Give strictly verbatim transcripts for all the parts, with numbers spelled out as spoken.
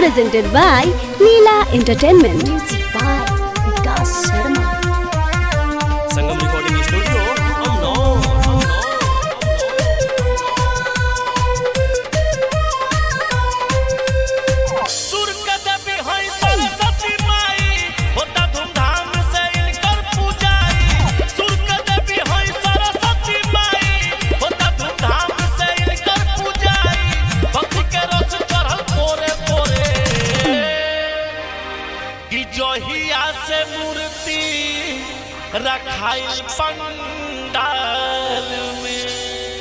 presented by Leela Entertainment. Music by Vikas Sharma. Sangam recording studio Amnour. सुर के देवी है सरस्वती माई, होता धूमधाम से इनकर पूजाई। सुर के देवी है सरस्वती माई, होता धूमधाम से इनकर पूजाई। भक्ति के रस चढ़ल पोरे पोरे, कि जहिया से मूर्ति रखाइल पंडाल में,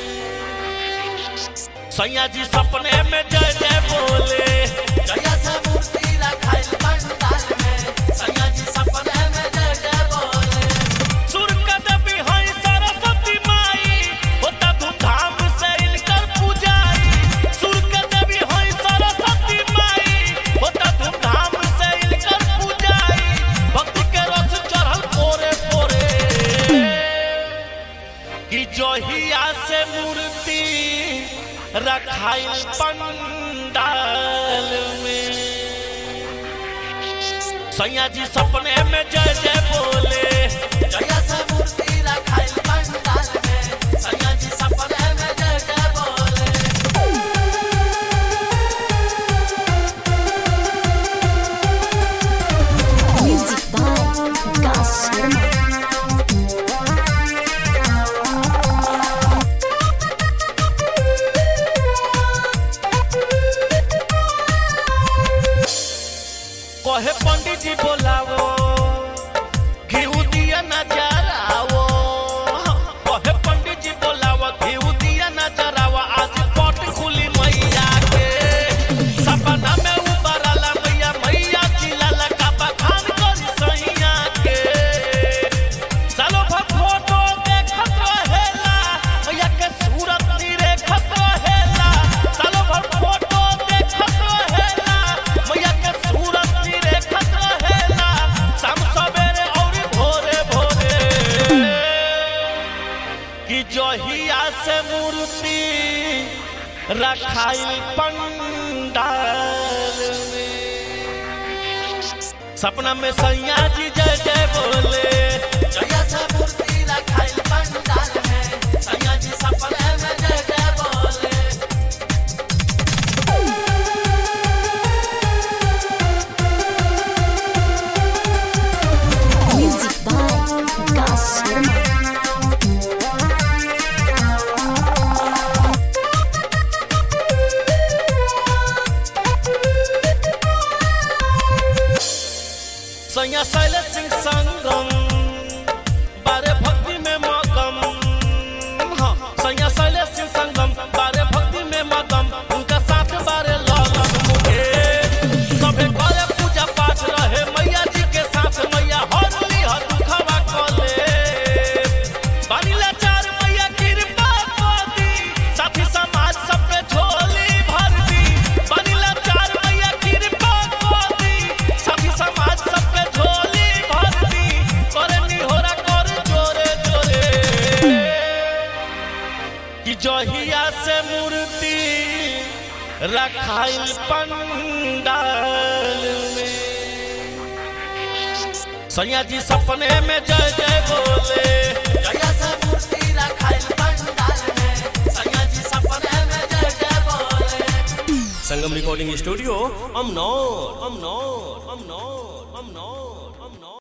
सैया जी सपने में जय जय बोले। जया से मूर्ति रखाइल पंडाल में, सैया जी सपने में जय जय बोले। सुर के देवी है सरस्वती माई, होता धूमधाम से इनकर पूजाई। सुर के देवी है सरस्वती माई, होता धूमधाम से इनकर पूजाई। भक्ति के रस चढ़ल पोरे पोरे, कि जहिया से मूर्ति रखाइल पंडाल में, सैया जी सपने में जय जय बोले। जया से मूर्ति रखाइल पंडाल में, सैया जी सपने में जय जय बोले। Music by Vikas Sharma. कहे पंडित जी बोलावो, घिउ दिया नजरावो। कहे पंडित जी बोलावो, घिउ दिया नजरावो। आज पट खुली मैया के, सपना में उबरला मैया। मैया चिल्लाला का बखान करी सैया के। सालो भर फोटो देखत रहेला, मैया के सूरत निरेखत रहेला। सालो भर फोटो देखत रहेला, मैया के सूरत निरेखत रहेला। शाम सवेरे और भोरे भोरे, कि जहिया से मूर्ति रखाइल पंडाल में, सपना में सैया जी जय जय बोले। जया से मूर्ति रखाइल पंडाल में, सैया जी सपने में जय जय बोले। Music by Vikas Sharma. सैया शैलेश सिंह संगम, बारे भक्ति में मगम। हाँ, सैया शैलेश सिंह संगम, बारे भक्ति में मगम। उनका साथ बारे लगन मुझे, सभे करे पूजा पाठ रहे मैया जी के साथ। मैया हरली हर दुखवा कले, बानीला चार मैया कृपा कर दी। साथी समाज सब पे झोली भर दी। बानीला चार मैया कृपा कर दी। साथी समाज सब पे झोली भर दी। करे निहोरा कर जोरे जोरे, कि जहिया से मूर्ति रखाइल पंडाल में, सैया जी सपने में जय जय बोले। जया से मूर्ति रखाइल पंडाल में, सैया जी सपने में जय जय बोले। Sangam recording studio Amnour Amnour Amnour Amnour Amnour.